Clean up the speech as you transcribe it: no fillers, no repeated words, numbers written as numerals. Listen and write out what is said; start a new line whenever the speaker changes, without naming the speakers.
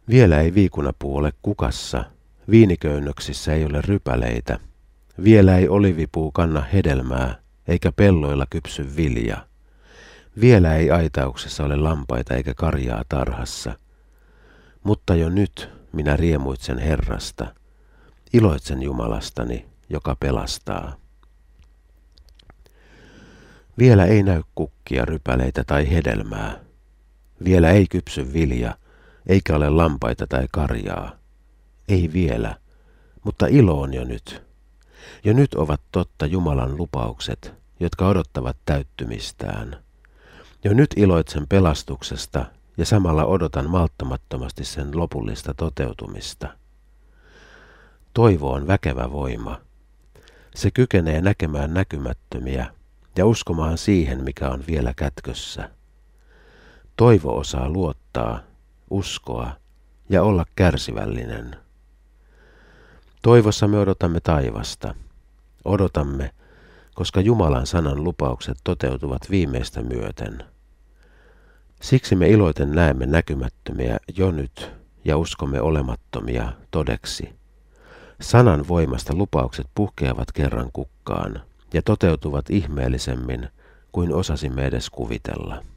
Vielä ei viikunapuu ole kukassa, viiniköynnöksissä ei ole rypäleitä, vielä ei olivipuu kanna hedelmää, eikä pelloilla kypsy vilja. Vielä ei aitauksessa ole lampaita eikä karjaa tarhassa. Mutta jo nyt minä riemuitsen Herrasta, iloitsen Jumalastani, joka pelastaa. Vielä ei näy kukkia, rypäleitä tai hedelmää. Vielä ei kypsy vilja, eikä ole lampaita tai karjaa. Ei vielä, mutta ilo on jo nyt. Jo nyt ovat totta Jumalan lupaukset, jotka odottavat täyttymistään. Jo nyt iloitsen pelastuksesta ja samalla odotan malttamattomasti sen lopullista toteutumista. Toivo on väkevä voima. Se kykenee näkemään näkymättömiä ja uskomaan siihen, mikä on vielä kätkössä. Toivo osaa luottaa, uskoa ja olla kärsivällinen. Toivossa me odotamme taivasta. Odotamme, koska Jumalan sanan lupaukset toteutuvat viimeistä myöten. Siksi me iloiten näemme näkymättömiä jo nyt ja uskomme olemattomia todeksi. Sanan voimasta lupaukset puhkeavat kerran kukkaan ja toteutuvat ihmeellisemmin kuin osasimme edes kuvitella.